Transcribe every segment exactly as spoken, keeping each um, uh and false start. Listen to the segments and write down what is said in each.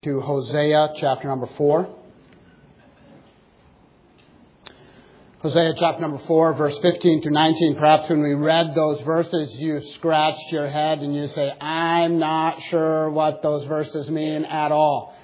To Hosea chapter number four. Hosea chapter number four, verse fifteen to nineteen. Perhaps when we read those verses, you scratched your head and you say, I'm not sure what those verses mean at all.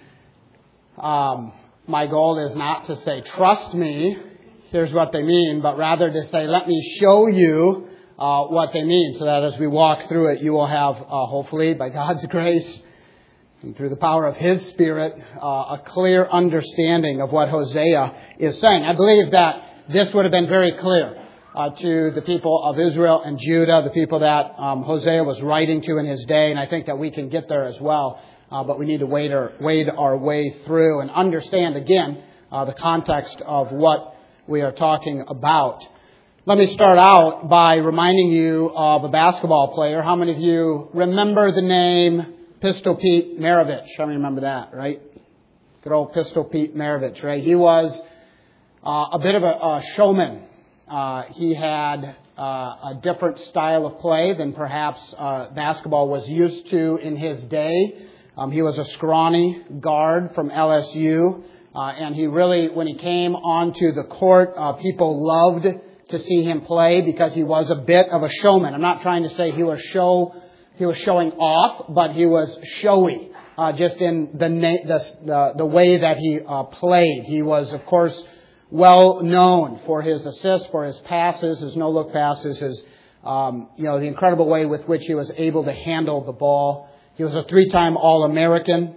Um, my goal is not to say, trust me, here's what they mean, but rather to say, let me show you uh, what they mean, so that as we walk through it, you will have, uh, hopefully, by God's grace, and through the power of His Spirit, uh, a clear understanding of what Hosea is saying. I believe that this would have been very clear uh, to the people of Israel and Judah, the people that um, Hosea was writing to in his day, and I think that we can get there as well. Uh, but we need to wade our, wade our way through and understand, again, uh, the context of what we are talking about. Let me start out by reminding you of a basketball player. How many of you remember the name Pistol Pete Maravich? How many remember that, right? Good old Pistol Pete Maravich, right? He was uh, a bit of a, a showman. Uh, he had uh, a different style of play than perhaps uh, basketball was used to in his day. Um, he was a scrawny guard from L S U, uh, and he really, when he came onto the court, uh, people loved to see him play because he was a bit of a showman. I'm not trying to say he was show. He was showing off, but he was showy, uh, just in the, na- the, the the way that he uh, played. He was, of course, well known for his assists, for his passes, his no-look passes, his um, you know the incredible way with which he was able to handle the ball. He was a three-time All-American.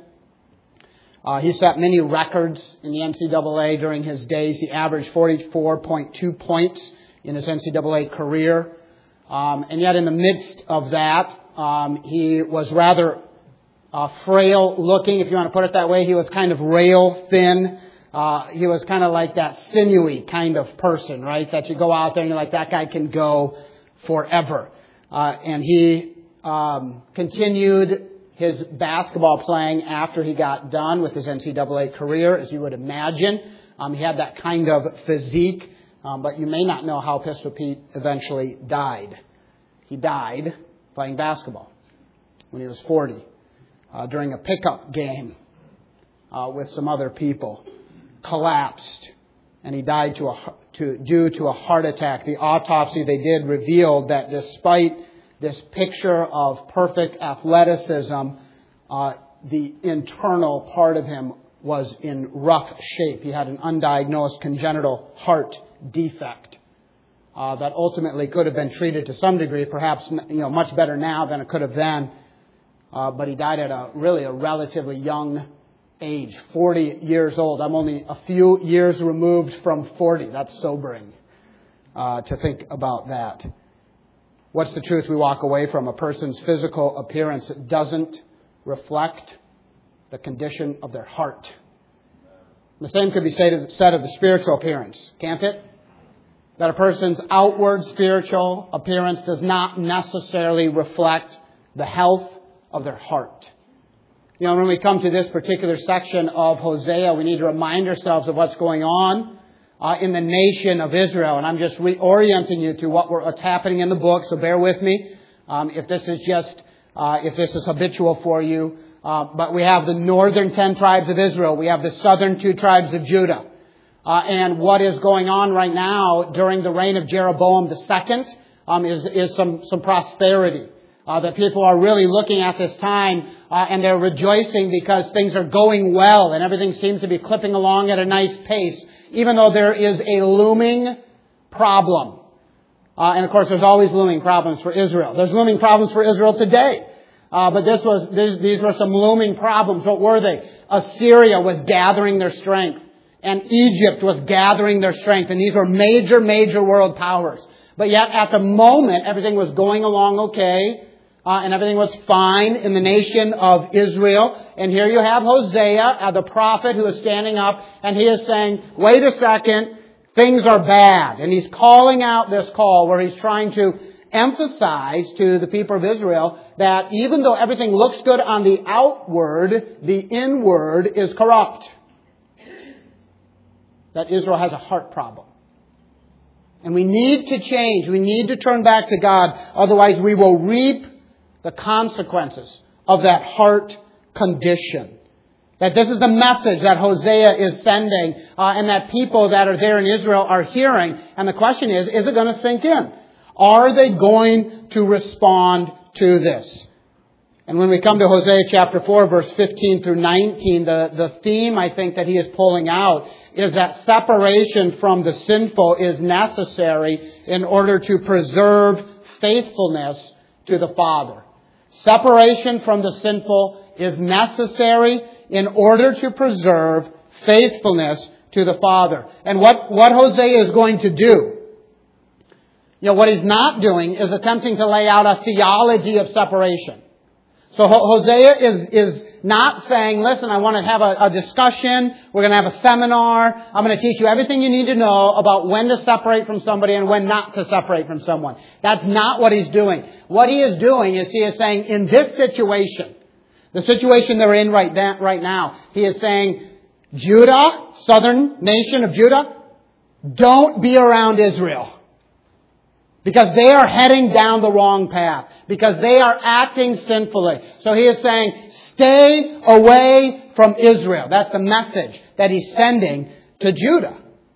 Uh, he set many records in the N C double A during his days. He averaged forty-four point two points in his N C double A career. Um, and yet in the midst of that, um, he was rather uh, frail looking, if you want to put it that way. He was kind of rail thin. Uh, he was kind of like that sinewy kind of person, right? That you go out there and you're like, that guy can go forever. Uh, and he um, continued his basketball playing after he got done with his N C double A career, as you would imagine. Um, he had that kind of physique. Um, but you may not know how Pistol Pete eventually died. He died playing basketball when he was forty uh, during a pickup game uh, with some other people. Collapsed, and he died to a, to, due to a heart attack. The autopsy they did revealed that despite this picture of perfect athleticism, uh, the internal part of him was in rough shape. He had an undiagnosed congenital heart defect uh, that ultimately could have been treated to some degree, perhaps you know much better now than it could have then. Uh, but he died at a really a relatively young age, forty years old. I'm only a few years removed from forty. That's sobering uh, to think about that. What's the truth we walk away from? A person's physical appearance doesn't reflect the condition of their heart. The same could be said of the spiritual appearance, can't it? That a person's outward spiritual appearance does not necessarily reflect the health of their heart. You know, when we come to this particular section of Hosea, we need to remind ourselves of what's going on uh, in the nation of Israel. And I'm just reorienting you to what what's happening in the book, so bear with me. Um, if this is just, uh, if this is habitual for you. Uh, but we have the northern ten tribes of Israel. We have the southern two tribes of Judah. Uh, and what is going on right now during the reign of Jeroboam the second um, is, is some, some prosperity. Uh, that people are really looking at this time uh, and they're rejoicing because things are going well and everything seems to be clipping along at a nice pace, even though there is a looming problem. Uh, and of course, there's always looming problems for Israel. There's looming problems for Israel today. Uh, but this was, these, these were some looming problems. What were they? Assyria was gathering their strength, and Egypt was gathering their strength, and these were major, major world powers. But yet, at the moment, everything was going along okay, uh, and everything was fine in the nation of Israel. And here you have Hosea, uh, the prophet, who is standing up, and he is saying, wait a second, things are bad. And he's calling out this call where he's trying to emphasize to the people of Israel that even though everything looks good on the outward, the inward is corrupt. That Israel has a heart problem. And we need to change. We need to turn back to God. Otherwise we will reap the consequences of that heart condition. That this is the message that Hosea is sending, uh, and that people that are there in Israel are hearing. And the question is, is it going to sink in? Are they going to respond to this? And when we come to Hosea chapter four, verse fifteen through nineteen, the, the theme I think that he is pulling out is that separation from the sinful is necessary in order to preserve faithfulness to the Father. Separation from the sinful is necessary in order to preserve faithfulness to the Father. And what, what Hosea is going to do, you know, what he's not doing is attempting to lay out a theology of separation. So Hosea is, is not saying, listen, I want to have a, a discussion. We're going to have a seminar. I'm going to teach you everything you need to know about when to separate from somebody and when not to separate from someone. That's not what he's doing. What he is doing is he is saying, in this situation, the situation they're in right, that, right now, he is saying, Judah, southern nation of Judah, don't be around Israel. Because they are heading down the wrong path. Because they are acting sinfully. So he is saying, stay away from Israel. That's the message that he's sending to Judah.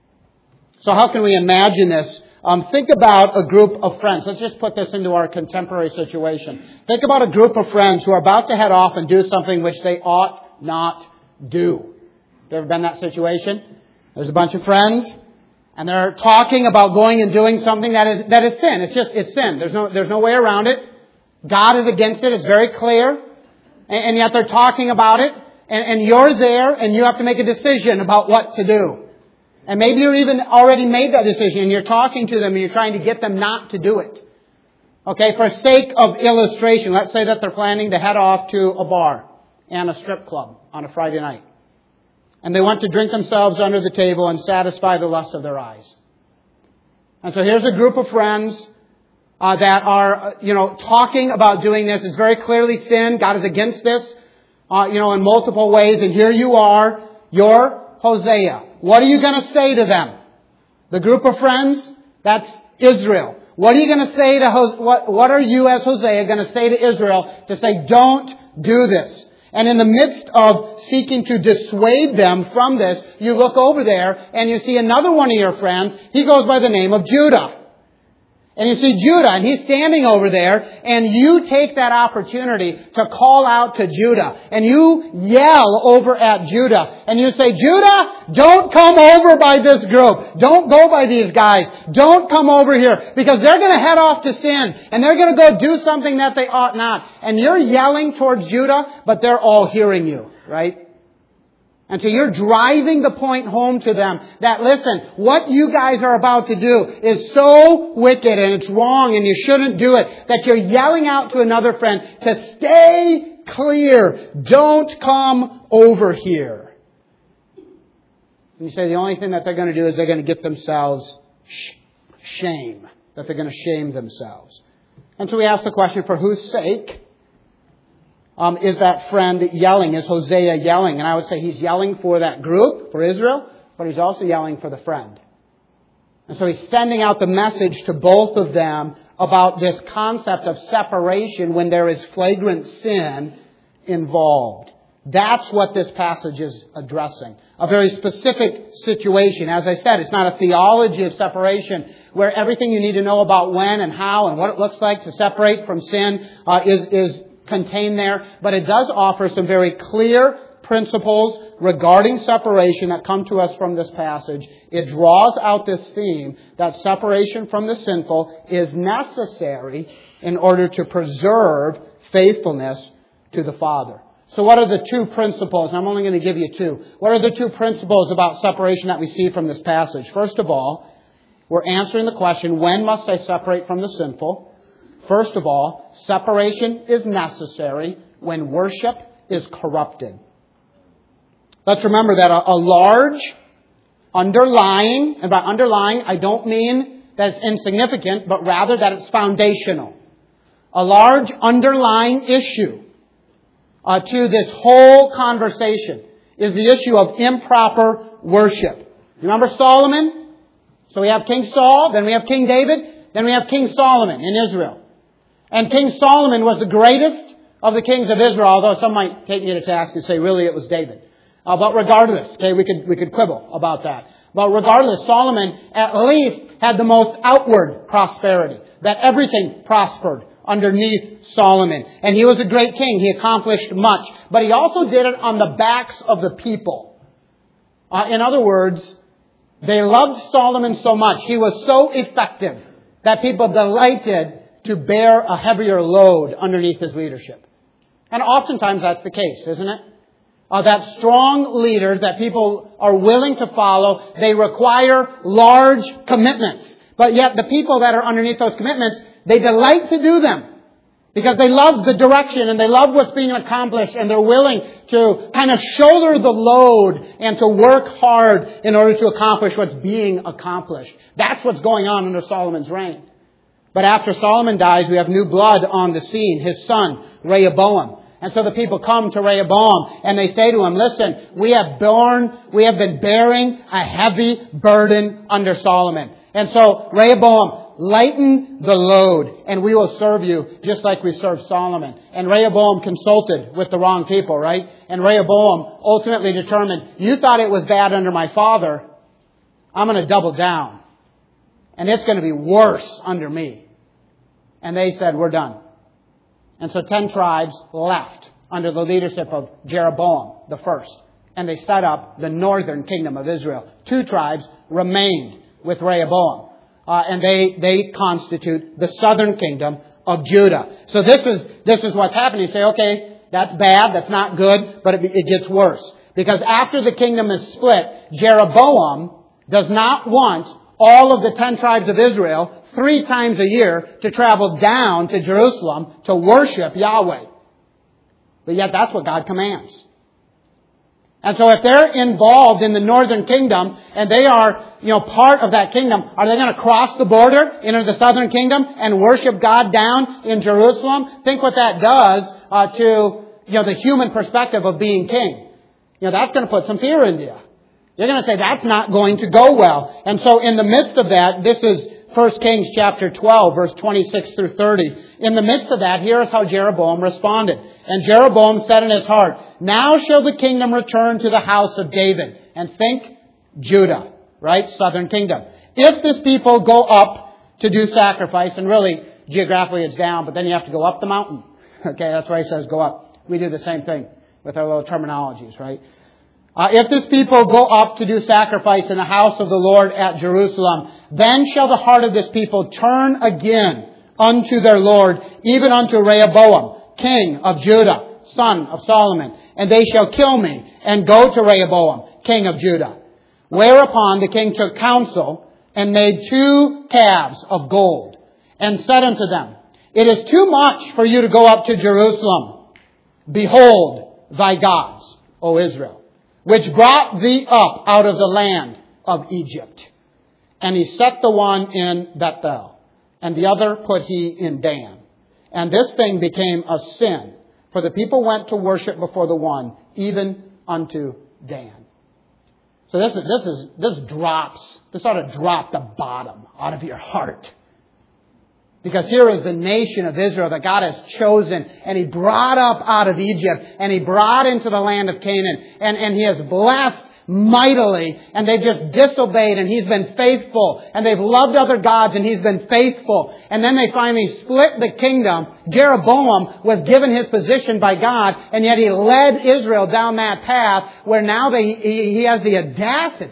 So how can we imagine this? Um, think about a group of friends. Let's just put this into our contemporary situation. Think about a group of friends who are about to head off and do something which they ought not do. You ever been in that situation? There's a bunch of friends. And they're talking about going and doing something that is that is sin. It's just, it's sin. There's no there's no way around it. God is against it. It's very clear. And, and yet they're talking about it. And, and you're there and you have to make a decision about what to do. And maybe you're even already made that decision and you're talking to them and you're trying to get them not to do it. Okay, for sake of illustration, let's say that they're planning to head off to a bar and a strip club on a Friday night. And they want to drink themselves under the table and satisfy the lust of their eyes. And so here's a group of friends uh, that are, uh, you know, talking about doing this. It's very clearly sin. God is against this, uh, you know, in multiple ways. And here you are, you're Hosea. What are you going to say to them? The group of friends, that's Israel. What are you going to say to, Hos- what, what are you as Hosea going to say to Israel to say, don't do this? And in the midst of seeking to dissuade them from this, you look over there and you see another one of your friends. He goes by the name of Judah. And you see Judah, and he's standing over there, and you take that opportunity to call out to Judah. And you yell over at Judah. And you say, Judah, don't come over by this group. Don't go by these guys. Don't come over here. Because they're going to head off to sin. And they're going to go do something that they ought not. And you're yelling towards Judah, but they're all hearing you, right? And so you're driving the point home to them that, listen, what you guys are about to do is so wicked and it's wrong and you shouldn't do it, that you're yelling out to another friend to stay clear. Don't come over here. And you say the only thing that they're going to do is they're going to get themselves sh- shame. That they're going to shame themselves. And so we ask the question, for whose sake Um, is that friend yelling? Is Hosea yelling? And I would say he's yelling for that group, for Israel, but he's also yelling for the friend. And so he's sending out the message to both of them about this concept of separation when there is flagrant sin involved. That's what this passage is addressing. A very specific situation. As I said, it's not a theology of separation where everything you need to know about when and how and what it looks like to separate from sin uh, is, is contained there, but it does offer some very clear principles regarding separation that come to us from this passage. It draws out this theme that separation from the sinful is necessary in order to preserve faithfulness to the Father. So what are the two principles? And I'm only going to give you two. What are the two principles about separation that we see from this passage? First of all, we're answering the question, when must I separate from the sinful? First of all, separation is necessary when worship is corrupted. Let's remember that a, a large underlying, and by underlying I don't mean that it's insignificant, but rather that it's foundational. A large underlying issue uh, to this whole conversation is the issue of improper worship. You remember Solomon? So we have King Saul, then we have King David, then we have King Solomon in Israel. And King Solomon was the greatest of the kings of Israel, although some might take me to task and say, really, it was David. Uh, but regardless, okay, we could, we could quibble about that. But regardless, Solomon at least had the most outward prosperity. That everything prospered underneath Solomon. And he was a great king. He accomplished much. But he also did it on the backs of the people. Uh, in other words, they loved Solomon so much. He was so effective that people delighted to bear a heavier load underneath his leadership. And oftentimes that's the case, isn't it? Uh, that strong leaders that people are willing to follow, they require large commitments. But yet the people that are underneath those commitments, they delight to do them. Because they love the direction and they love what's being accomplished and they're willing to kind of shoulder the load and to work hard in order to accomplish what's being accomplished. That's what's going on under Solomon's reign. But after Solomon dies, we have new blood on the scene, his son, Rehoboam. And so the people come to Rehoboam and they say to him, listen, we have borne, we have been bearing a heavy burden under Solomon. And so Rehoboam, lighten the load and we will serve you just like we served Solomon. And Rehoboam consulted with the wrong people, right? And Rehoboam ultimately determined, you thought it was bad under my father. I'm going to double down. And it's going to be worse under me. And they said, we're done. And so ten tribes left under the leadership of Jeroboam the first. And they set up the northern kingdom of Israel. Two tribes remained with Rehoboam. Uh, and they, they constitute the southern kingdom of Judah. So this is, this is what's happening. You say, okay, that's bad, that's not good, but it, it gets worse. Because after the kingdom is split, Jeroboam does not want all of the ten tribes of Israel three times a year to travel down to Jerusalem to worship Yahweh. But yet that's what God commands. And so if they're involved in the northern kingdom and they are, you know, part of that kingdom, are they going to cross the border into the southern kingdom and worship God down in Jerusalem? Think what that does uh, to, you know, the human perspective of being king. You know, that's going to put some fear into you. You're going to say that's not going to go well. And so in the midst of that, this is First Kings chapter twelve, verse twenty-six through thirty. In the midst of that, here is how Jeroboam responded. And Jeroboam said in his heart, now shall the kingdom return to the house of David. And think Judah, right? Southern kingdom. If this people go up to do sacrifice, and really geographically it's down, but then you have to go up the mountain. Okay, that's why he says go up. We do the same thing with our little terminologies, right? Uh, if this people go up to do sacrifice in the house of the Lord at Jerusalem, then shall the heart of this people turn again unto their Lord, even unto Rehoboam, king of Judah, son of Solomon. And they shall kill me and go to Rehoboam, king of Judah. Whereupon the king took counsel and made two calves of gold and said unto them, it is too much for you to go up to Jerusalem. Behold thy gods, O Israel, which brought thee up out of the land of Egypt. And he set the one in Bethel, and the other put he in Dan. And this thing became a sin, for the people went to worship before the one, even unto Dan. So this is, this is, this drops, this ought to drop the bottom out of your heart. Because here is the nation of Israel that God has chosen, and He brought up out of Egypt, and He brought into the land of Canaan, and, and He has blessed mightily, and they've just disobeyed, and He's been faithful, and they've loved other gods, and He's been faithful. And then they finally split the kingdom. Jeroboam was given his position by God, and yet he led Israel down that path where now they, he, he has the audacity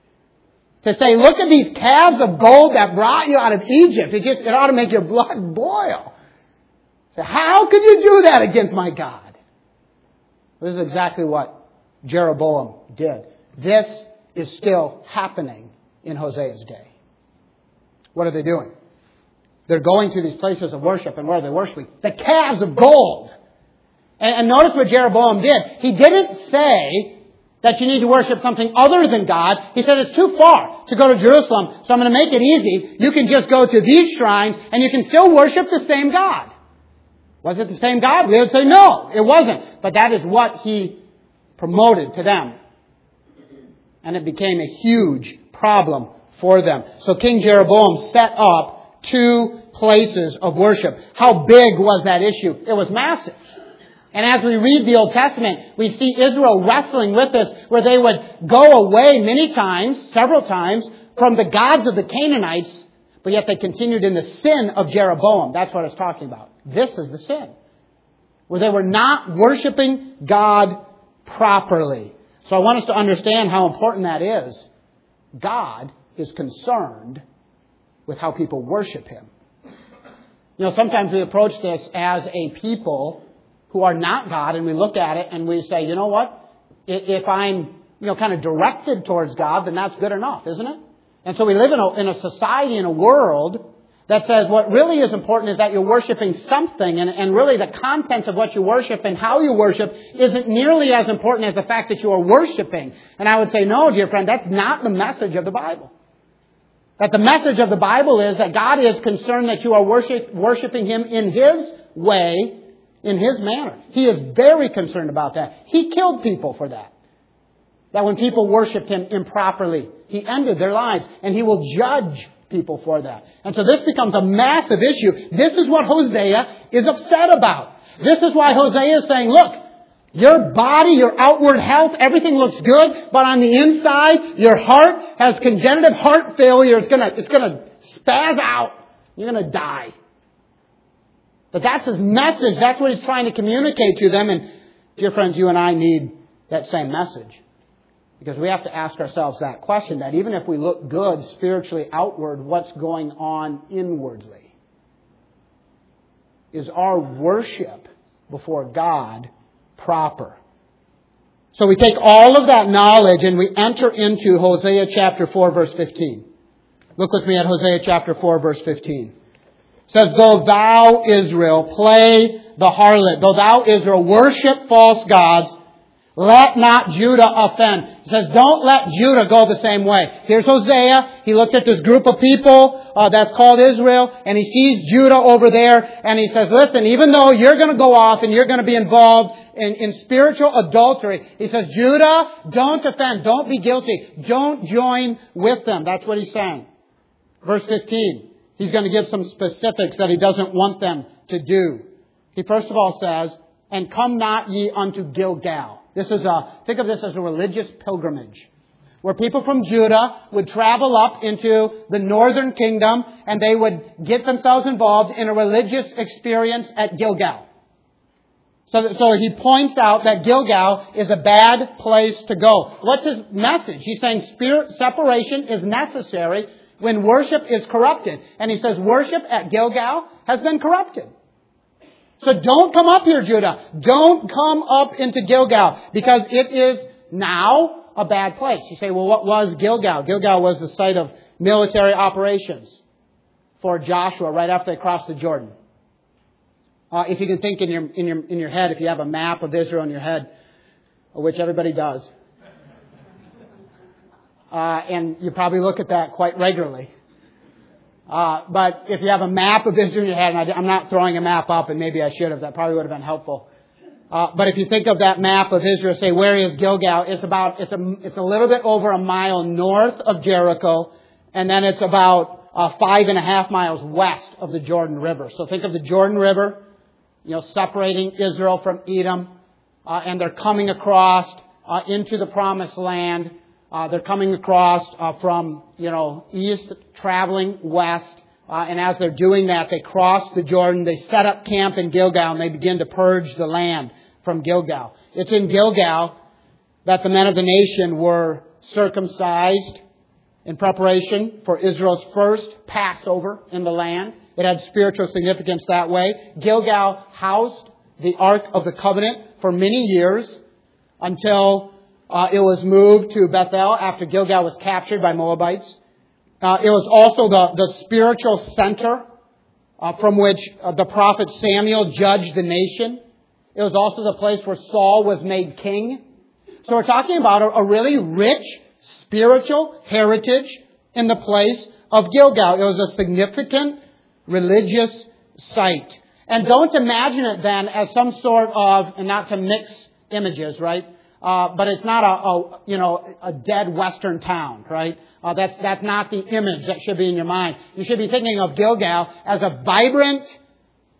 to say, look at these calves of gold that brought you out of Egypt. It just, it ought to make your blood boil. So how could you do that against my God? This is exactly what Jeroboam did. This is still happening in Hosea's day. What are they doing? They're going to these places of worship, and what are they worshiping? The calves of gold. And, and notice what Jeroboam did. He didn't say that you need to worship something other than God. He said it's too far to go to Jerusalem, so I'm going to make it easy. You can just go to these shrines, and you can still worship the same God. Was it the same God? We would say no, it wasn't. But that is what he promoted to them. And it became a huge problem for them. So King Jeroboam set up two places of worship. How big was that issue? It was massive. And as we read the Old Testament, we see Israel wrestling with this, where they would go away many times, several times, from the gods of the Canaanites, but yet they continued in the sin of Jeroboam. That's what it's talking about. This is the sin, where they were not worshiping God properly. So I want us to understand how important that is. God is concerned with how people worship Him. You know, sometimes we approach this as a people who are not God, and we look at it and we say, you know what? If I'm, you know, kind of directed towards God, then that's good enough, isn't it? And so we live in a, in a society, in a world that says what really is important is that you're worshiping something, and, and really the content of what you worship and how you worship isn't nearly as important as the fact that you are worshiping. And I would say, no, dear friend, that's not the message of the Bible. That the message of the Bible is that God is concerned that you are worship, worshiping Him in His way, in His manner. He is very concerned about that. He killed people for that. That when people worshiped Him improperly, He ended their lives, and He will judge people for that. And so this becomes a massive issue. This is what Hosea is upset about. This is why Hosea is saying, look, your body, your outward health, everything looks good, but on the inside, your heart has congenital heart failure. It's gonna, it's gonna spaz out. You're gonna die. But that's his message. That's what he's trying to communicate to them. And dear friends, you and I need that same message. Because we have to ask ourselves that question, that even if we look good spiritually outward, what's going on inwardly? Is our worship before God proper? So we take all of that knowledge and we enter into Hosea chapter four, verse fifteen. Look with me at Hosea chapter four, verse fifteen. It says, though thou, Israel, play the harlot, though thou, Israel, worship false gods, let not Judah offend. It says, don't let Judah go the same way. Here's Hosea. He looks at this group of people uh, that's called Israel, and he sees Judah over there, and he says, listen, even though you're going to go off and you're going to be involved in, in spiritual adultery, he says, Judah, don't offend. Don't be guilty. Don't join with them. That's what he's saying. Verse fifteen. He's going to give some specifics that he doesn't want them to do. He first of all says, and come not ye unto Gilgal. This is a, think of this as a religious pilgrimage, where people from Judah would travel up into the northern kingdom and they would get themselves involved in a religious experience at Gilgal. So, so he points out that Gilgal is a bad place to go. What's his message? He's saying spirit separation is necessary when worship is corrupted. And he says worship at Gilgal has been corrupted. So don't come up here, Judah. Don't come up into Gilgal, because it is now a bad place. You say, well, what was Gilgal? Gilgal was the site of military operations for Joshua right after they crossed the Jordan. Uh, if you can think in your, in your, in your head, if you have a map of Israel in your head, which everybody does, uh, and you probably look at that quite regularly. Uh, but if you have a map of Israel in your head, and I, I'm not throwing a map up, and maybe I should have, that probably would have been helpful. Uh, but if you think of that map of Israel, say, where is Gilgal? It's about, it's a, it's a little bit over a mile north of Jericho, and then it's about uh, five and a half miles west of the Jordan River. So think of the Jordan River, you know, separating Israel from Edom, uh, and they're coming across uh, into the Promised Land. Uh, they're coming across uh, from, you know, east, traveling west. Uh, and as they're doing that, they cross the Jordan. They set up camp in Gilgal, and they begin to purge the land from Gilgal. It's in Gilgal that the men of the nation were circumcised in preparation for Israel's first Passover in the land. It had spiritual significance that way. Gilgal housed the Ark of the Covenant for many years until Uh, it was moved to Bethel after Gilgal was captured by Moabites. Uh, it was also the, the spiritual center uh, from which uh, the prophet Samuel judged the nation. It was also the place where Saul was made king. So we're talking about a, a really rich spiritual heritage in the place of Gilgal. It was a significant religious site. And don't imagine it then as some sort of, and not to mix images, right? Uh, but it's not a, a, you know, a dead western town, right? Uh, that's, that's not the image that should be in your mind. You should be thinking of Gilgal as a vibrant,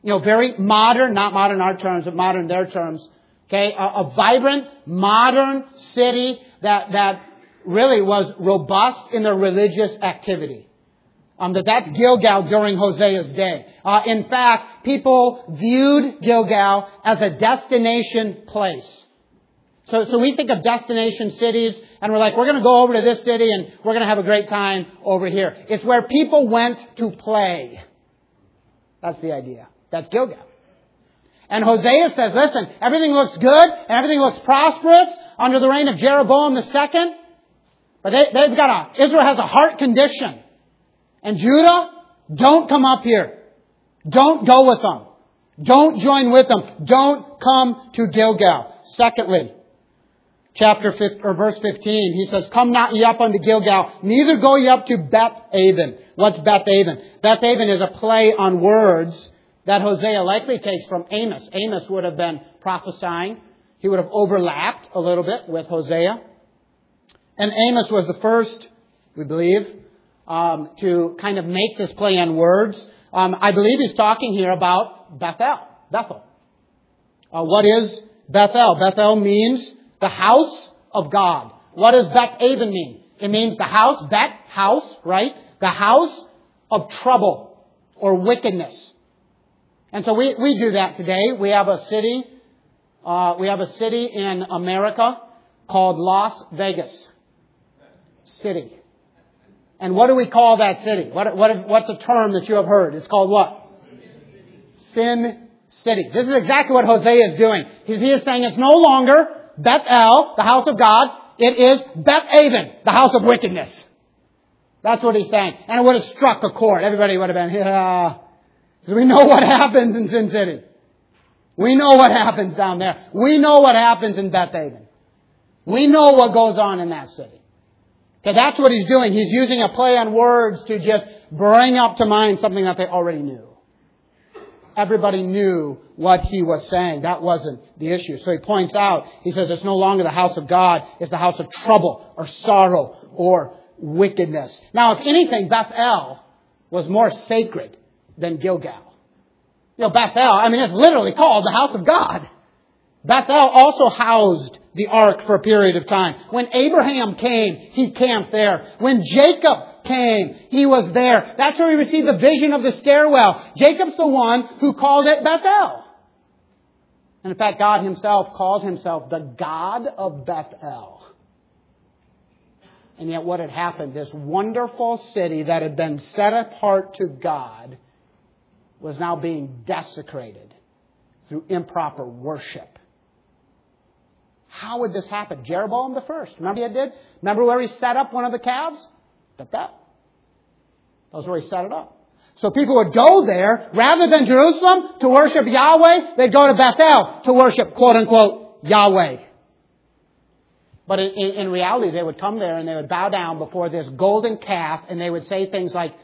You know, very modern, not modern in our terms, but modern in their terms. Okay, a, a vibrant, modern city that, that really was robust in their religious activity. Um, that that's Gilgal during Hosea's day. Uh, in fact, people viewed Gilgal as a destination place. So, so we think of destination cities, and we're like, we're going to go over to this city, and we're going to have a great time over here. It's where people went to play. That's the idea. That's Gilgal. And Hosea says, listen, everything looks good, and everything looks prosperous under the reign of Jeroboam the second. But they, they've got a, Israel has a heart condition. And Judah, don't come up here. Don't go with them. Don't join with them. Don't come to Gilgal. Secondly, chapter fifteen, or verse fifteen, he says, come not ye up unto Gilgal, neither go ye up to Beth-aven. What's Beth-aven? Beth-aven is a play on words that Hosea likely takes from Amos. Amos would have been prophesying. He would have overlapped a little bit with Hosea. And Amos was the first, we believe, um, to kind of make this play on words. Um, I believe he's talking here about Bethel. Bethel. Uh, what is Bethel? Bethel means the house of God. What does Beth-aven mean? It means the house, Bet, house, right? The house of trouble or wickedness. And so we, we do that today. We have a city, uh, we have a city in America called Las Vegas City. And what do we call that city? What, what, what's a term that you have heard? It's called what? Sin City. This is exactly what Hosea is doing. He, he is saying it's no longer Bethel, the house of God. It is Beth-aven, the house of wickedness. That's what he's saying. And it would have struck a chord. Everybody would have been, yeah. Because we know what happens in Sin City. We know what happens down there. We know what happens in Beth-aven. We know what goes on in that city. Okay, that's what he's doing. He's using a play on words to just bring up to mind something that they already knew. Everybody knew what he was saying. That wasn't the issue. So he points out, he says it's no longer the house of God. It's the house of trouble or sorrow or wickedness. Now, if anything, Bethel was more sacred than Gilgal. You know, Bethel, I mean, it's literally called the house of God. Bethel also housed the ark for a period of time. When Abraham came, he camped there. When Jacob came, he was there. That's where we received the vision of the stairwell. Jacob's the one who called it Bethel. And in fact, God himself called himself the God of Bethel. And yet what had happened, this wonderful city that had been set apart to God was now being desecrated through improper worship. How would this happen? Jeroboam the first. Remember what he did? Remember where he set up one of the calves? Bethel. That was where he set it up. So people would go there, rather than Jerusalem to worship Yahweh, they'd go to Bethel to worship, quote unquote, Yahweh. But in, in, in reality, they would come there and they would bow down before this golden calf and they would say things like,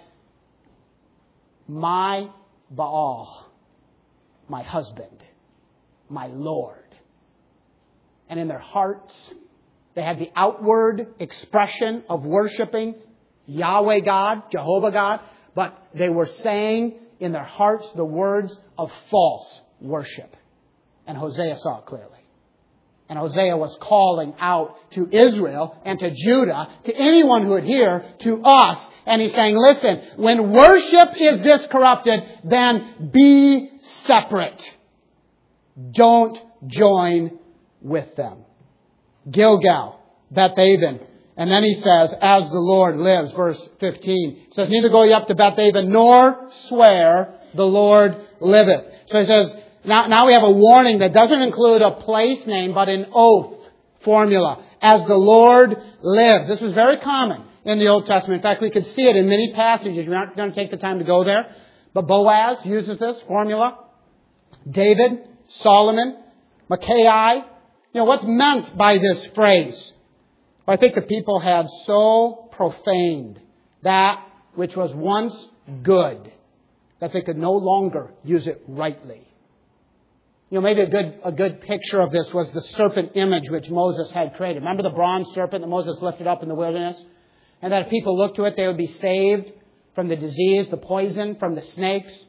my Baal, my husband, my Lord. And in their hearts, they had the outward expression of worshiping Yahweh God, Jehovah God, but they were saying in their hearts the words of false worship. And Hosea saw it clearly. And Hosea was calling out to Israel and to Judah, to anyone who would hear, to us. And he's saying, listen, when worship is this corrupted, then be separate. Don't join with them. Gilgal, Beth-aven. And then he says, as the Lord lives, verse fifteen. He says, neither go ye up to Beth-aven, nor swear, the Lord liveth. So he says, now, now we have a warning that doesn't include a place name, but an oath formula. As the Lord lives. This was very common in the Old Testament. In fact, we could see it in many passages. We're not going to take the time to go there. But Boaz uses this formula. David, Solomon, Micaiah. You know, what's meant by this phrase? I think the people had so profaned that which was once good that they could no longer use it rightly. You know, maybe a good a good picture of this was the serpent image which Moses had created. Remember the bronze serpent that Moses lifted up in the wilderness? And that if people looked to it, they would be saved from the disease, the poison, from the snakes.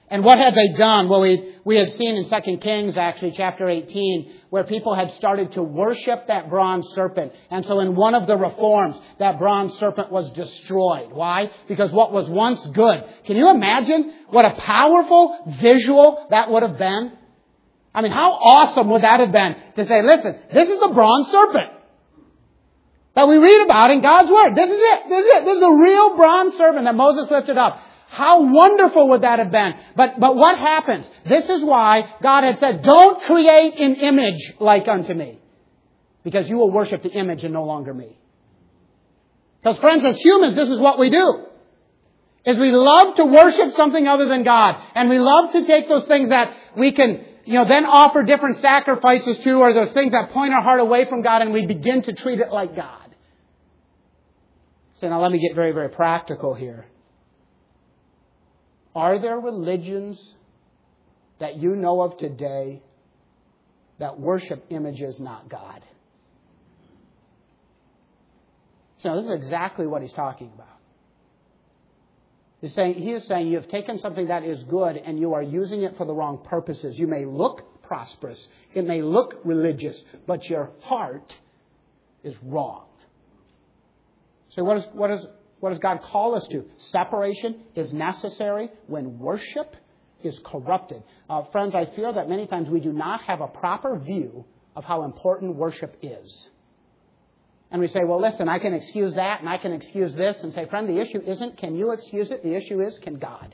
And what had they done? Well, we, we had seen in Second Kings, actually, chapter eighteen, where people had started to worship that bronze serpent. And so in one of the reforms, that bronze serpent was destroyed. Why? Because what was once good. Can you imagine what a powerful visual that would have been? I mean, how awesome would that have been to say, listen, this is the bronze serpent that we read about in God's Word. This is it. This is it. This is the real bronze serpent that Moses lifted up. How wonderful would that have been? But, but what happens? This is why God had said, don't create an image like unto me. Because you will worship the image and no longer me. Because friends, as humans, this is what we do. Is we love to worship something other than God. And we love to take those things that we can, you know, then offer different sacrifices to, or those things that point our heart away from God, and we begin to treat it like God. So now let me get very, very practical here. Are there religions that you know of today that worship images, not God? So this is exactly what he's talking about. He's saying, he is saying you have taken something that is good and you are using it for the wrong purposes. You may look prosperous. It may look religious, but your heart is wrong. So what is, what is, what does God call us to? Separation is necessary when worship is corrupted. Uh, friends, I fear that many times we do not have a proper view of how important worship is. And we say, well, listen, I can excuse that and I can excuse this. And say, friend, the issue isn't can you excuse it? The issue is, can God?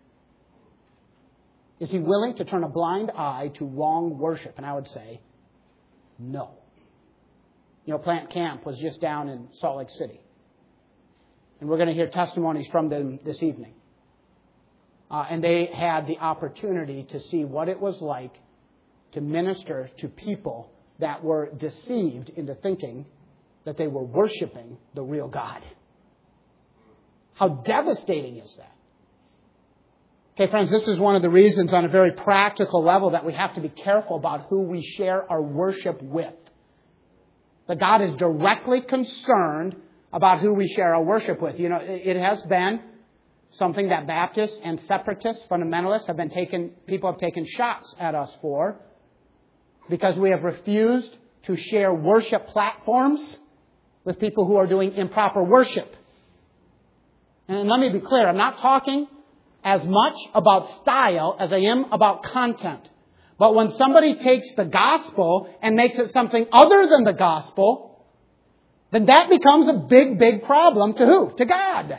Is He willing to turn a blind eye to wrong worship? And I would say, no. You know, Plant Camp was just down in Salt Lake City. And we're going to hear testimonies from them this evening. Uh, and they had the opportunity to see what it was like to minister to people that were deceived into thinking that they were worshiping the real God. How devastating is that? Okay, friends, this is one of the reasons on a very practical level that we have to be careful about who we share our worship with. That God is directly concerned about who we share our worship with. You know, it has been something that Baptists and separatists, fundamentalists have been taken, people have taken shots at us for, because we have refused to share worship platforms with people who are doing improper worship. And let me be clear, I'm not talking as much about style as I am about content. But when somebody takes the gospel and makes it something other than the gospel, then that becomes a big, big problem to who? To God.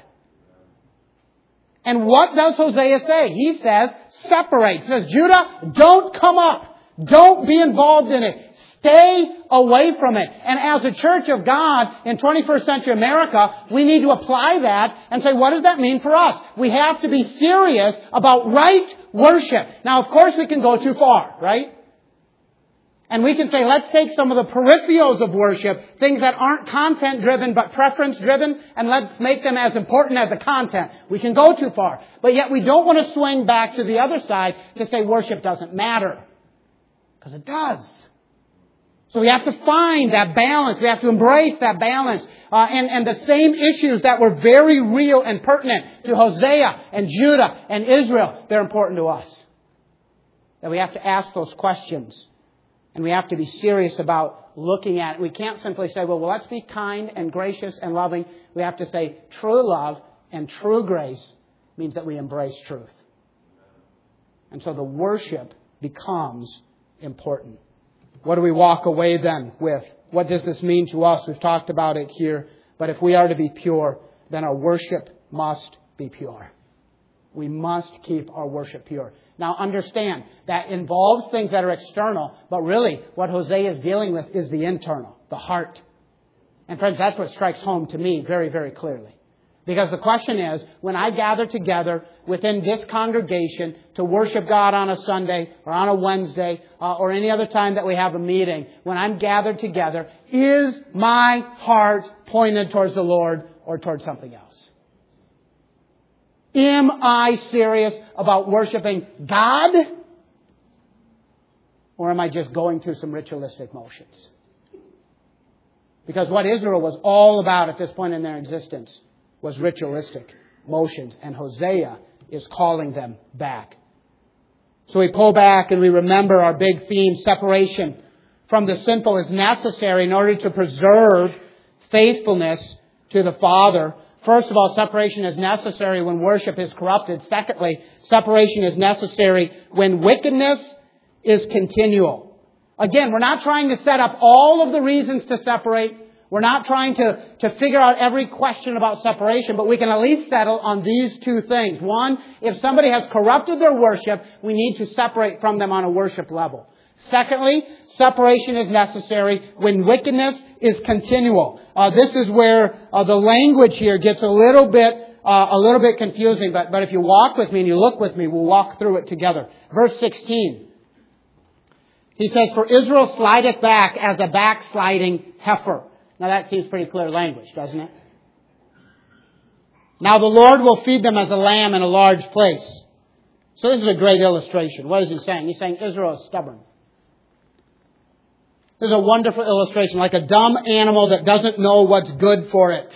And what does Hosea say? He says, separate. He says, Judah, don't come up. Don't be involved in it. Stay away from it. And as a church of God in twenty-first century America, we need to apply that and say, what does that mean for us? We have to be serious about right worship. Now, of course, we can go too far, right? And we can say, let's take some of the peripherals of worship, things that aren't content-driven but preference-driven, and let's make them as important as the content. We can go too far. But yet we don't want to swing back to the other side to say worship doesn't matter. Because it does. So we have to find that balance. We have to embrace that balance. Uh, and, and the same issues that were very real and pertinent to Hosea and Judah and Israel, they're important to us. That we have to ask those questions. And we have to be serious about looking at it. We can't simply say, well, well, let's be kind and gracious and loving. We have to say true love and true grace means that we embrace truth. And so the worship becomes important. What do we walk away then with? What does this mean to us? We've talked about it here. But if we are to be pure, then our worship must be pure. We must keep our worship pure. Now understand, that involves things that are external, but really what Hosea is dealing with is the internal, the heart. And friends, that's what strikes home to me very, very clearly. Because the question is, when I gather together within this congregation to worship God on a Sunday or on a Wednesday uh, or any other time that we have a meeting, when I'm gathered together, is my heart pointed towards the Lord or towards something else? Am I serious about worshiping God? Or am I just going through some ritualistic motions? Because what Israel was all about at this point in their existence was ritualistic motions. And Hosea is calling them back So we pull back and we remember our big theme, separation from the sinful is necessary in order to preserve faithfulness to the Father. First of all, separation is necessary when worship is corrupted. Secondly, separation is necessary when wickedness is continual. Again, we're not trying to set up all of the reasons to separate. We're not trying to, to figure out every question about separation, but we can at least settle on these two things. One, if somebody has corrupted their worship, we need to separate from them on a worship level. Secondly, separation is necessary when wickedness is continual. Uh, this is where uh, the language here gets a little bit uh, a little bit confusing, but, but if you walk with me and you look with me, we'll walk through it together. Verse sixteen. He says, "For Israel slideth back as a backsliding heifer." Now that seems pretty clear language, doesn't it? "Now the Lord will feed them as a lamb in a large place." So this is a great illustration. What is he saying? He's saying Israel is stubborn. This is a wonderful illustration, like a dumb animal that doesn't know what's good for it.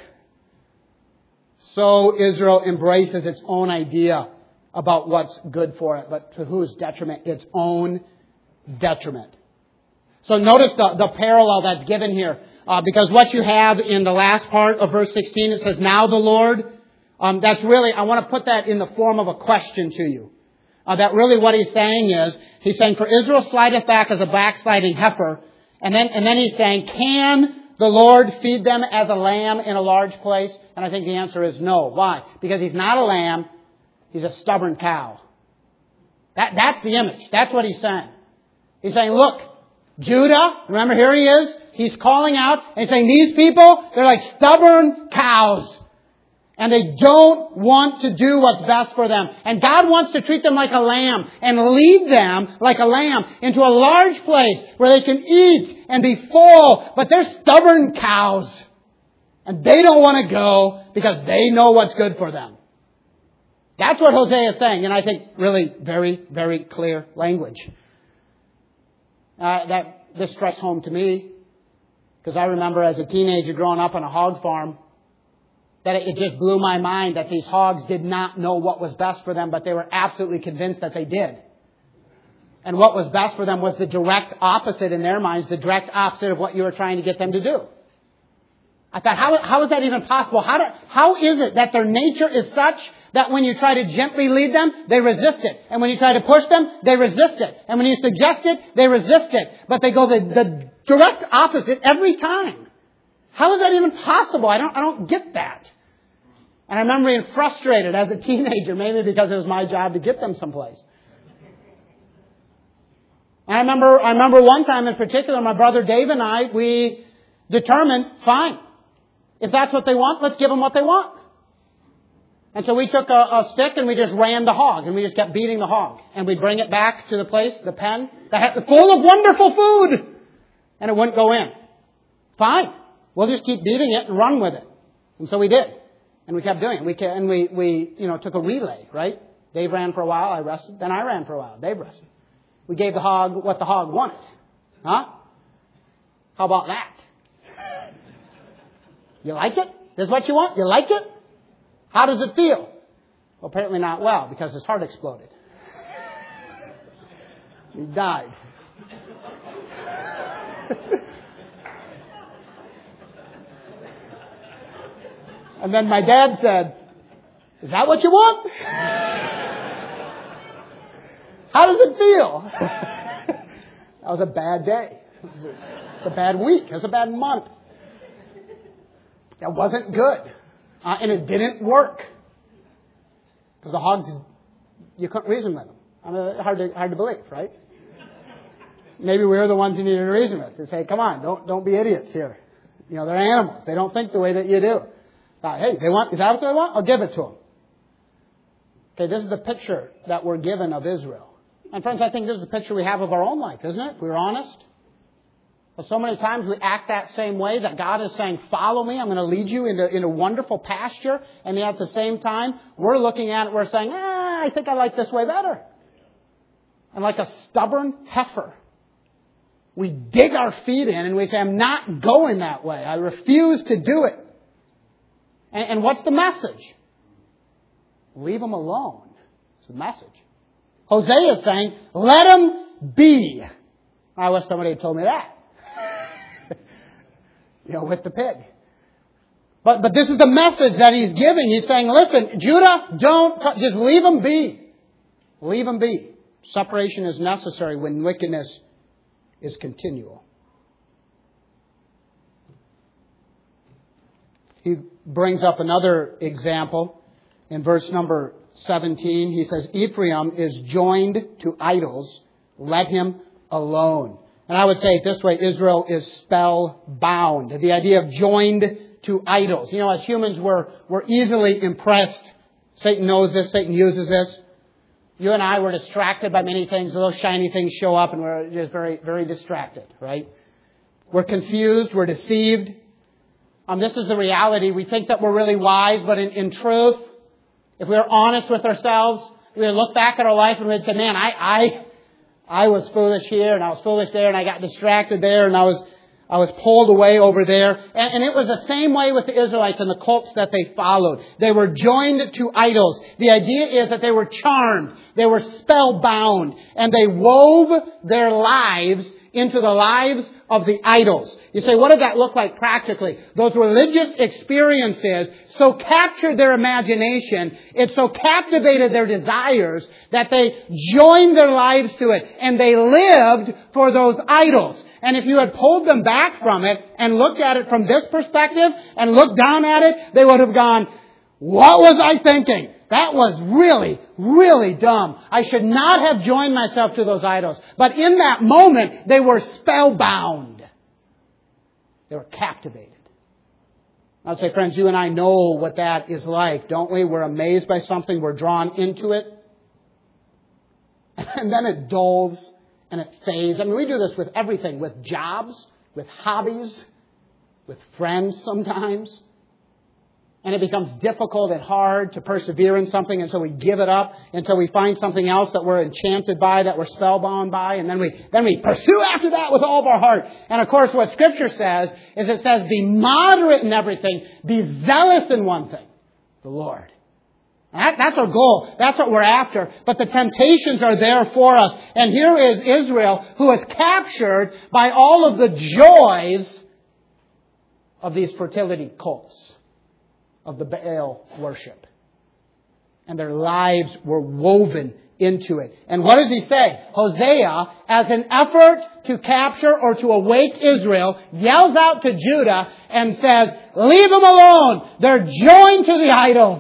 So Israel embraces its own idea about what's good for it, but to whose detriment? Its own detriment. So notice the, the parallel that's given here. Uh, because what you have in the last part of verse sixteen, it says, "Now the Lord." Um, that's really, I want to put that in the form of a question to you. Uh, that really what he's saying is, he's saying, "For Israel slideth back as a backsliding heifer." And then, and then he's saying, can the Lord feed them as a lamb in a large place? And I think the answer is no. Why? Because he's not a lamb. He's a stubborn cow. That, that's the image. That's what he's saying. He's saying, look, Judah, remember here he is. He's calling out and he's saying, these people, they're like stubborn cows. And they don't want to do what's best for them. And God wants to treat them like a lamb and lead them like a lamb into a large place where they can eat and be full. But they're stubborn cows. And they don't want to go because they know what's good for them. That's what Hosea is saying. And I think really very, very clear language. Uh, that this strikes home to me. Because I remember as a teenager growing up on a hog farm, that it just blew my mind that these hogs did not know what was best for them, but they were absolutely convinced that they did. And what was best for them was the direct opposite in their minds, the direct opposite of what you were trying to get them to do. I thought, how, how is that even possible? How, do, how is it that their nature is such that when you try to gently lead them, they resist it? And when you try to push them, they resist it. And when you suggest it, they resist it. But they go the, the direct opposite every time. How is that even possible? I don't, I don't get that. And I remember being frustrated as a teenager, maybe because it was my job to get them someplace. And I remember, I remember one time in particular, my brother Dave and I, we determined, fine, if that's what they want, let's give them what they want. And so we took a, a stick and we just ran the hog, and we just kept beating the hog. And we'd bring it back to the place, the pen, that had, full of wonderful food, and it wouldn't go in. Fine, we'll just keep beating it and run with it. And so we did. And we kept doing it. We kept, and we, we, you know, took a relay, right? Dave ran for a while, I rested. Then I ran for a while, Dave rested. We gave the hog what the hog wanted. Huh? How about that? You like it? This is what you want? You like it? How does it feel? Well, apparently not well, because his heart exploded. He died. And then my dad said, "Is that what you want?" How does it feel? That was a bad day. It was a, it was a bad week. It was a bad month. That wasn't good. Uh, and it didn't work. Because the hogs, you couldn't reason with them. I mean, hard to, hard to believe, right? Maybe we were the ones you needed to reason with. To say, come on, don't, don't be idiots here. You know, they're animals. They don't think the way that you do. Uh, hey, they want, is that what they want? I'll give it to them. Okay, this is the picture that we're given of Israel. And friends, I think this is the picture we have of our own life, isn't it? If we're honest. But so many times we act that same way, that God is saying, follow me, I'm going to lead you into, into wonderful pasture. And yet at the same time, we're looking at it, we're saying, ah, I think I like this way better. And like a stubborn heifer, we dig our feet in and we say, I'm not going that way. I refuse to do it. And, and what's the message? Leave them alone. It's the message. Hosea is saying, let them be. I wish somebody had told me that. You know, with the pig. But, but this is the message that he's giving. He's saying, listen, Judah, don't, just leave them be. Leave them be. Separation is necessary when wickedness is continual. He brings up another example in verse number seventeen. He says, Ephraim is joined to idols. Let him alone. And I would say it this way, Israel is spellbound. The idea of joined to idols. You know, as humans, we're, we're easily impressed. Satan knows this. Satan uses this. You and I were distracted by many things. Those shiny things show up and we're just very, very distracted, right? We're confused. We're deceived. Um, this is the reality. We think that we're really wise, but in, in truth, if we are honest with ourselves, we would look back at our life and we'd say, man, I, I, I was foolish here and I was foolish there and I got distracted there and I was, I was pulled away over there. And, and it was the same way with the Israelites and the cults that they followed. They were joined to idols. The idea is that they were charmed. They were spellbound. And they wove their lives into the lives of the idols. You say, what did that look like practically? Those religious experiences so captured their imagination, it so captivated their desires that they joined their lives to it and they lived for those idols. And if you had pulled them back from it and looked at it from this perspective and looked down at it, they would have gone, what was I thinking? That was really, really dumb. I should not have joined myself to those idols. But in that moment, they were spellbound. They were captivated. I'd say, friends, you and I know what that is like, don't we? We're amazed by something. We're drawn into it. And then it dulls and it fades. I mean, we do this with everything. With jobs, with hobbies, with friends sometimes. And it becomes difficult and hard to persevere in something until we give it up, until we find something else that we're enchanted by, that we're spellbound by, and then we then we pursue after that with all of our heart. And of course, what Scripture says is it says, be moderate in everything, be zealous in one thing, the Lord. That, that's our goal. That's what we're after. But the temptations are there for us. And here is Israel, who is captured by all of the joys of these fertility cults, of the Baal worship. And their lives were woven into it. And what does he say? Hosea, as an effort to capture or to awake Israel, yells out to Judah and says, leave them alone. They're joined to the idols.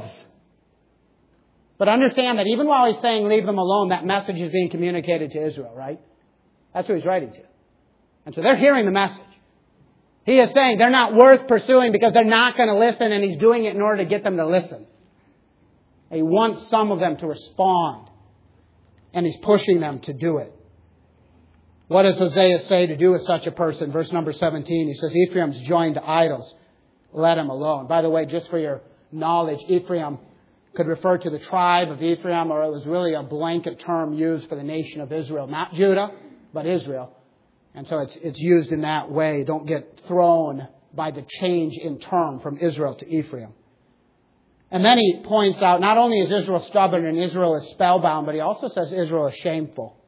But understand that even while he's saying leave them alone, that message is being communicated to Israel, right? That's who he's writing to. And so they're hearing the message. He is saying they're not worth pursuing because they're not going to listen, and he's doing it in order to get them to listen. He wants some of them to respond, and he's pushing them to do it. What does Hosea say to do with such a person? Verse number seventeen, he says, Ephraim's joined to idols. Let him alone. By the way, just for your knowledge, Ephraim could refer to the tribe of Ephraim, or it was really a blanket term used for the nation of Israel. Not Judah, but Israel. And so it's, it's used in that way. Don't get thrown by the change in term from Israel to Ephraim. And then he points out, not only is Israel stubborn and Israel is spellbound, but he also says Israel is shameful.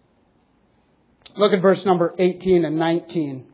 Look at verse number eighteen and nineteen.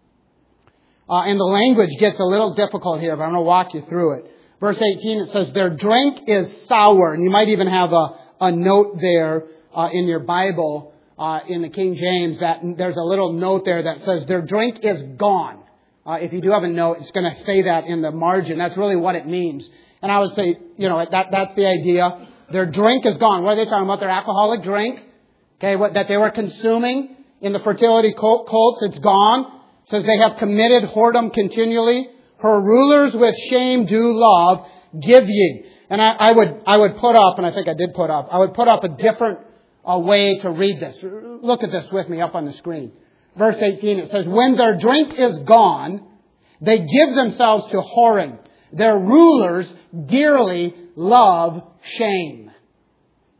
Uh, and the language gets a little difficult here, but I'm going to walk you through it. Verse eighteen, it says, their drink is sour. And you might even have a, a note there uh, in your Bible. Uh, in the King James, that there's a little note there that says their drink is gone. Uh, if you do have a note, it's going to say that in the margin. That's really what it means. And I would say, you know, that that's the idea. Their drink is gone. What are they talking about? Their alcoholic drink, okay, what that they were consuming in the fertility cults. It's gone. It says they have committed whoredom continually. Her rulers with shame do love. Give ye. And I, I would I would put up, and I think I did put up. I would put up a different a way to read this. Look at this with me up on the screen. Verse eighteen, it says, when their drink is gone, they give themselves to whoring. Their rulers dearly love shame.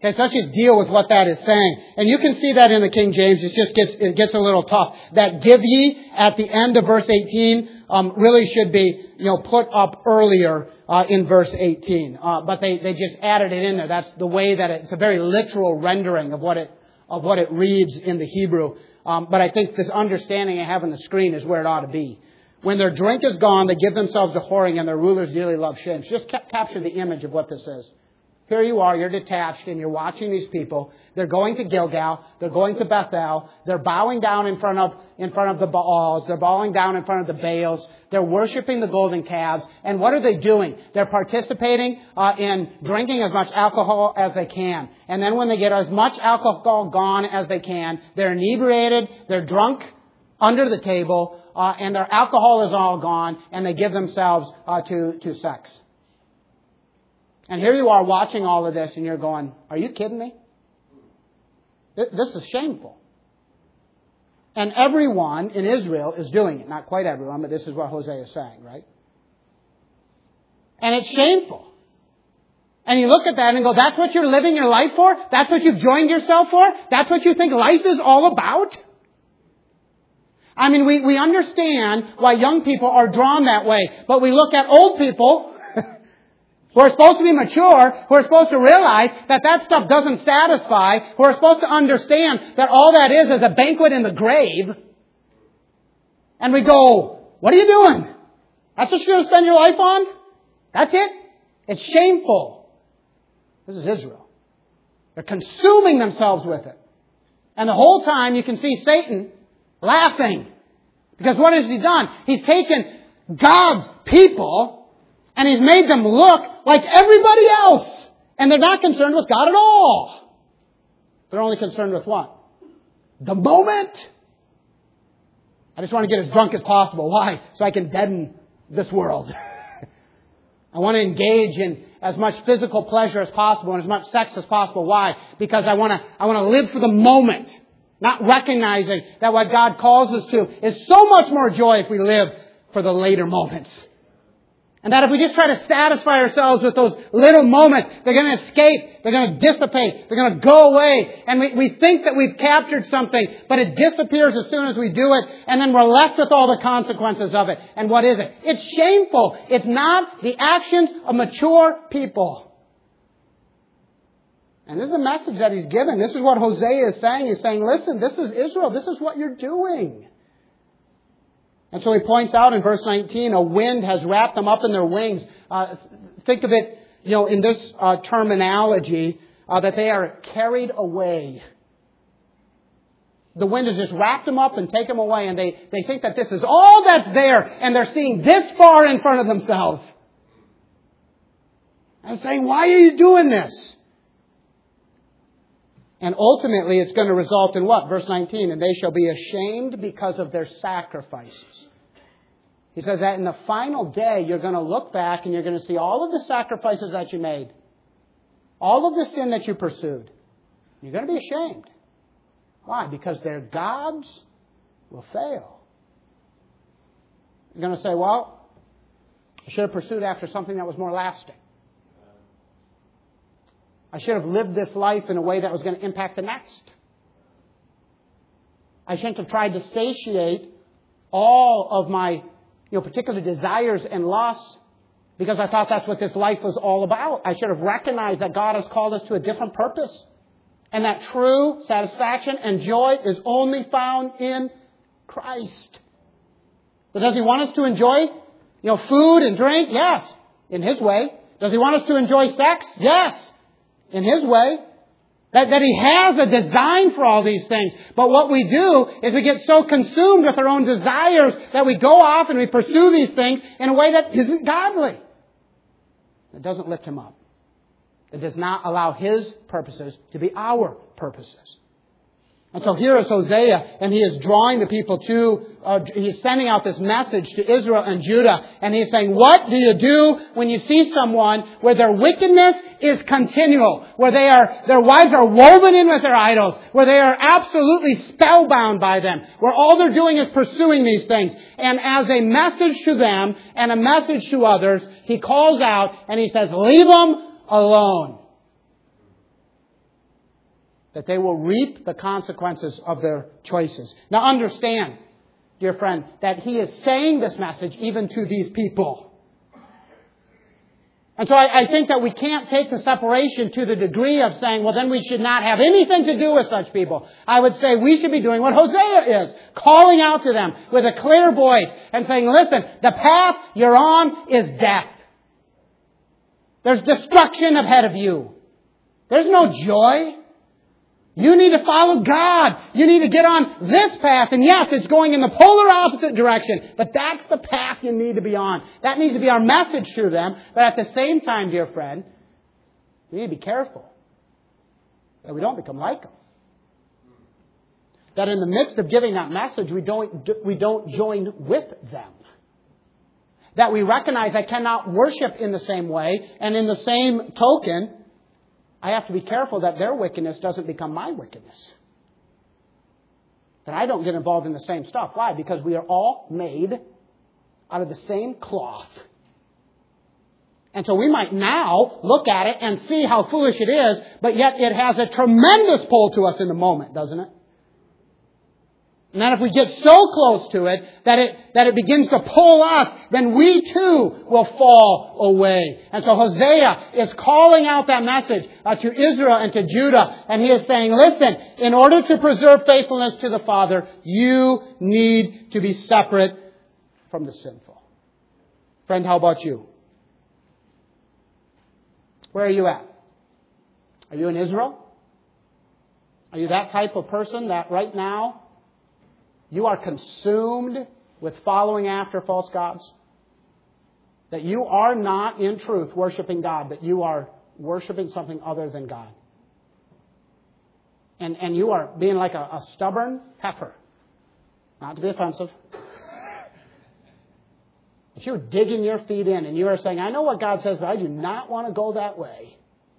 Okay, so let's just deal with what that is saying. And you can see that in the King James. It just gets, it gets a little tough. That give ye at the end of verse eighteen, um, really should be, you know, put up earlier, uh, in verse eighteen. Uh, but they, they just added it in there. That's the way that it, it's a very literal rendering of what it, of what it reads in the Hebrew. Um, but I think this understanding I have on the screen is where it ought to be. When their drink is gone, they give themselves to whoring and their rulers dearly love shame. Just ca- capture the image of what this is. Here you are, you're detached, and you're watching these people. They're going to Gilgal. They're going to Bethel. They're bowing down in front of in front of the Baals. They're bowing down in front of the Baals. They're worshiping the golden calves. And what are they doing? They're participating uh, in drinking as much alcohol as they can. And then when they get as much alcohol gone as they can, they're inebriated, they're drunk under the table, uh, and their alcohol is all gone, and they give themselves uh, to, to sex. And here you are watching all of this and you're going, are you kidding me? This is shameful. And everyone in Israel is doing it. Not quite everyone, but this is what Hosea is saying, right? And it's shameful. And you look at that and go, that's what you're living your life for? That's what you've joined yourself for? That's what you think life is all about? I mean, we, we understand why young people are drawn that way. But we look at old people who are supposed to be mature, who are supposed to realize that that stuff doesn't satisfy, who are supposed to understand that all that is is a banquet in the grave. And we go, what are you doing? That's what you're going to spend your life on? That's it? It's shameful. This is Israel. They're consuming themselves with it. And the whole time you can see Satan laughing. Because what has he done? He's taken God's people and he's made them look like everybody else. And they're not concerned with God at all. They're only concerned with what? The moment. I just want to get as drunk as possible. Why? So I can deaden this world. I want to engage in as much physical pleasure as possible and as much sex as possible. Why? Because I want to, I want to live for the moment. Not recognizing that what God calls us to is so much more joy if we live for the later moments. And that if we just try to satisfy ourselves with those little moments, they're going to escape, they're going to dissipate, they're going to go away. And we, we think that we've captured something, but it disappears as soon as we do it, and then we're left with all the consequences of it. And what is it? It's shameful. It's not the actions of mature people. And this is the message that he's given. This is what Hosea is saying. He's saying, listen, this is Israel. This is what you're doing. And so he points out in verse nineteen, a wind has wrapped them up in their wings. Uh, think of it, you know, in this uh, terminology, uh, that they are carried away. The wind has just wrapped them up and taken them away, and they, they think that this is all that's there, and they're seeing this far in front of themselves. I'm saying, why are you doing this? And ultimately, it's going to result in what? Verse nineteen, and they shall be ashamed because of their sacrifices. He says that in the final day, you're going to look back and you're going to see all of the sacrifices that you made. All of the sin that you pursued. You're going to be ashamed. Why? Because their gods will fail. You're going to say, well, I should have pursued after something that was more lasting. I should have lived this life in a way that was going to impact the next. I shouldn't have tried to satiate all of my, you know, particular desires and lusts because I thought that's what this life was all about. I should have recognized that God has called us to a different purpose. And that true satisfaction and joy is only found in Christ. But does He want us to enjoy, you know, food and drink? Yes, in His way. Does He want us to enjoy sex? Yes. In His way. That, that He has a design for all these things. But what we do is we get so consumed with our own desires that we go off and we pursue these things in a way that isn't godly. It doesn't lift Him up. It does not allow His purposes to be our purposes. And so here is Hosea, and he is drawing the people to, uh, he's sending out this message to Israel and Judah, and he's saying, what do you do when you see someone where their wickedness is continual, where they are, their wives are woven in with their idols, where they are absolutely spellbound by them, where all they're doing is pursuing these things. And as a message to them and a message to others, he calls out and he says, leave them alone. that they will reap the consequences of their choices. Now understand, dear friend, that he is saying this message even to these people. And so I, I think that we can't take the separation to the degree of saying, well, then we should not have anything to do with such people. I would say we should be doing what Hosea is, calling out to them with a clear voice and saying, listen, the path you're on is death. There's destruction ahead of you. There's no joy. You need to follow God. You need to get on this path. And yes, it's going in the polar opposite direction. But that's the path you need to be on. That needs to be our message to them. But at the same time, dear friend, we need to be careful that we don't become like them. That in the midst of giving that message, we don't, we don't join with them. That we recognize I cannot worship in the same way. And in the same token, I have to be careful that their wickedness doesn't become my wickedness. That I don't get involved in the same stuff. Why? Because we are all made out of the same cloth. And so we might now look at it and see how foolish it is, but yet it has a tremendous pull to us in the moment, doesn't it? And then if we get so close to it that it that it begins to pull us, then we too will fall away. And so Hosea is calling out that message uh, to Israel and to Judah. And he is saying, listen, in order to preserve faithfulness to the Father, you need to be separate from the sinful. Friend, how about you? Where are you at? Are you in Israel? Are you that type of person that right now you are consumed with following after false gods? That you are not in truth worshiping God, but you are worshiping something other than God. And, and you are being like a, a stubborn heifer. Not to be offensive. But you're digging your feet in and you are saying, I know what God says, but I do not want to go that way.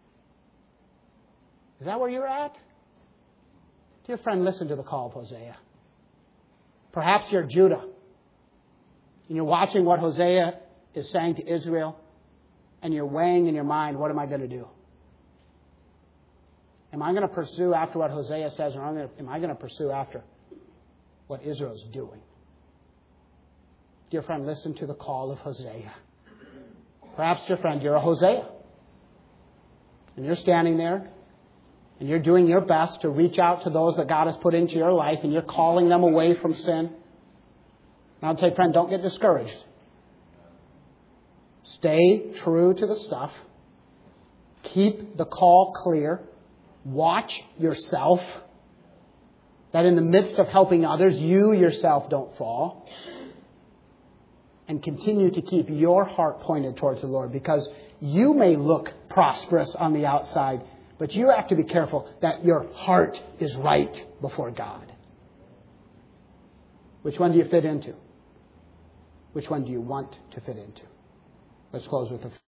Is that where you're at? Dear friend, listen to the call of Hosea. Perhaps you're Judah, and you're watching what Hosea is saying to Israel, and you're weighing in your mind, what am I going to do? Am I going to pursue after what Hosea says, or am I going to pursue after what Israel's doing? Dear friend, listen to the call of Hosea. Perhaps, dear friend, you're a Hosea, and you're standing there, and you're doing your best to reach out to those that God has put into your life, and you're calling them away from sin. And I'll say, friend, don't get discouraged. Stay true to the stuff. Keep the call clear. Watch yourself. That in the midst of helping others, you yourself don't fall. And continue to keep your heart pointed towards the Lord, because you may look prosperous on the outside, but you have to be careful that your heart is right before God. Which one do you fit into? Which one do you want to fit into? Let's close with a